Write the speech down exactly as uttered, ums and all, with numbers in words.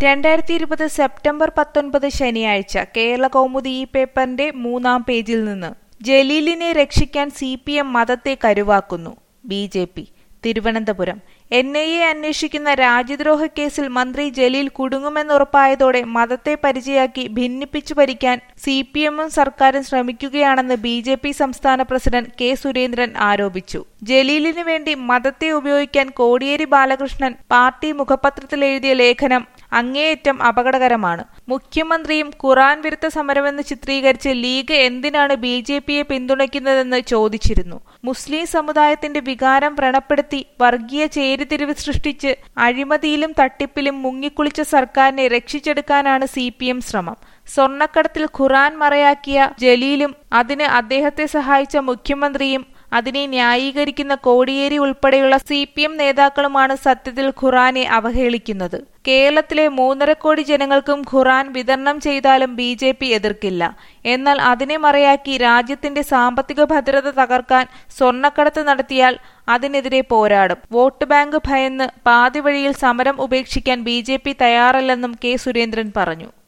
രണ്ടായിരത്തി ഇരുപത് സെപ്റ്റംബർ പത്തൊൻപത് ശനിയാഴ്ച കേരള കൗമുദി ഈ പേപ്പറിന്റെ മൂന്നാം പേജിൽ നിന്ന് ജലീലിനെ രക്ഷിക്കാൻ സി പി എം മതത്തെ കരുവാക്കുന്നു. B J P Thiruvananthapuram N I A അന്വേഷിക്കുന്ന രാജ്യദ്രോഹ കേസിൽ മന്ത്രി ജലീൽ കുടുങ്ങുമെന്നുറപ്പായതോടെ മതത്തെ പരിചയാക്കി ഭിന്നിപ്പിച്ചു ഭരിക്കാൻ സി പി എമ്മും സർക്കാരും ശ്രമിക്കുകയാണെന്ന് ബി ജെ പി സംസ്ഥാന പ്രസിഡന്റ് കെ സുരേന്ദ്രൻ ആരോപിച്ചു. ജലീലിനു വേണ്ടി മതത്തെ ഉപയോഗിക്കാൻ കോടിയേരി ബാലകൃഷ്ണൻ പാർട്ടി മുഖപത്രത്തിൽ എഴുതിയ ലേഖനം അങ്ങേയറ്റം അപകടകരമാണ്. മുഖ്യമന്ത്രിയും ഖുർആൻ വിരുദ്ധ സമരമെന്ന് ചിത്രീകരിച്ച് ലീഗ് എന്തിനാണ് ബി ജെ പിയെ പിന്തുണയ്ക്കുന്നതെന്ന് ചോദിച്ചിരുന്നു. മുസ്ലിം സമുദായത്തിന്റെ വികാരം വ്രണപ്പെടുത്തി വർഗീയ ചേരിതിരിവ് സൃഷ്ടിച്ച് അഴിമതിയിലും തട്ടിപ്പിലും മുങ്ങിക്കുളിച്ച സർക്കാരിനെ രക്ഷിച്ചെടുക്കാനാണ് സി പി എം ശ്രമം. സ്വർണ്ണക്കടത്തിൽ ഖുർആൻ മറയാക്കിയ ജലീലും അതിന് അദ്ദേഹത്തെ സഹായിച്ച മുഖ്യമന്ത്രിയും അതിനെ ന്യായീകരിക്കുന്ന കോടിയേരി ഉൾപ്പെടെയുള്ള സി പി എം നേതാക്കളുമാണ് സത്യത്തിൽ ഖുർആനെ അവഹേളിക്കുന്നത്. കേരളത്തിലെ മൂന്നര കോടി ജനങ്ങൾക്കും ഖുർആൻ വിതരണം ചെയ്താലും ബി ജെ പി എതിർക്കില്ല. എന്നാൽ അതിനെ മറയാക്കി രാജ്യത്തിന്റെ സാമ്പത്തിക ഭദ്രത തകർക്കാൻ സ്വർണ്ണക്കടത്ത് നടത്തിയാൽ അതിനെതിരെ പോരാടും. വോട്ട് ബാങ്ക് ഭയന്ന് പാതിവഴിയിൽ സമരം ഉപേക്ഷിക്കാൻ ബി ജെ പി തയ്യാറല്ലെന്നും കെ സുരേന്ദ്രൻ പറഞ്ഞു.